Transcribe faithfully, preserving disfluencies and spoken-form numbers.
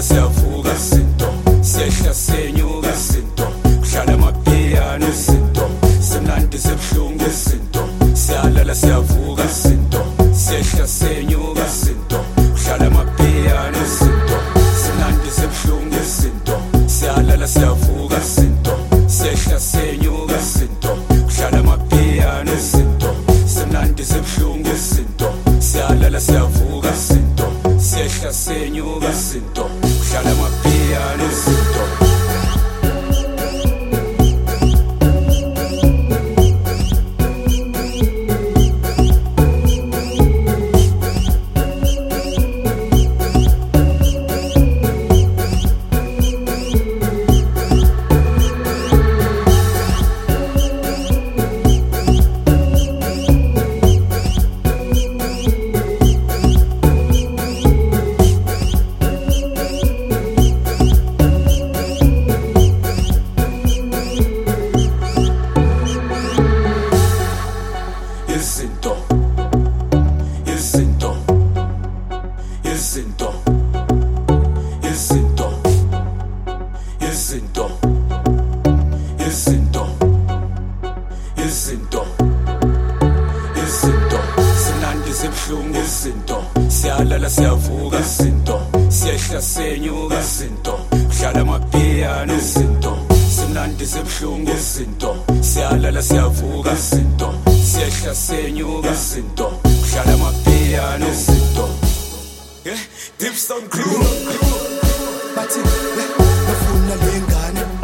siyalala siyavuka izinto siyehla senyuka izinto kuhlala amapiyano izinto semnandi sebuhlungu izinto siyalala siyavuka izinto siyehla senyuka izinto kuhlala amapiyano izinto semnandi sebuhlungu izinto siyalala siyavuka izinto siyehla senyuka izinto kuhlala amapiyano izinto semnandi sebuhlungu izinto siyalala siyavuka izinto siyehla senyuka izinto kuhlala amapiyano izinto izinto izinto izinto izinto izinto izinto izinto izinto sinandi sebuhlungu izinto siyalala siyavuka izinto siyehla senyuka izinto kuhlala amapiyano izinto sinandi sebuhlungu izinto siyalala siyavuka izinto siyehla senyuka izinto kuhlala amapiyano izinto Deep Sound Crew bathi bafuna lengane